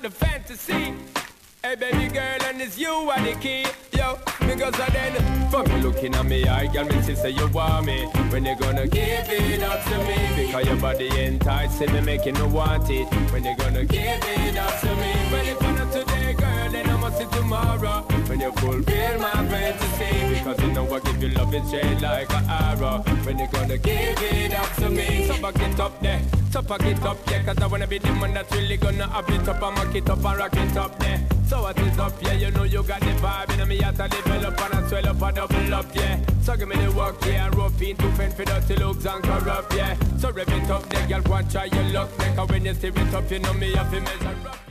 the fantasy. Hey baby girl, and it's you are the key. Yo, because I then from you looking at me, I got me to say you want me. When you gonna give it up to me? Because your body enticing me, making me want it. When you gonna give it up to me? Well, if not today, girl, then I must see tomorrow. When you fulfill my fantasy, because you know I give you love and shade like an arrow. When you gonna give it up to me? So back it up there, so pack it up, yeah. Cause I wanna be the man that's really gonna up it up and mock it up and rock it up there. So what is up, yeah, you know you got the vibe. And me have to develop and I swell up and double up, yeah. So give me the work, yeah, and rope into fend for dirty looks and corrupt, yeah. So rev it up, there, girl, go and try your luck. Because when you steer it up, you know me have to measure up.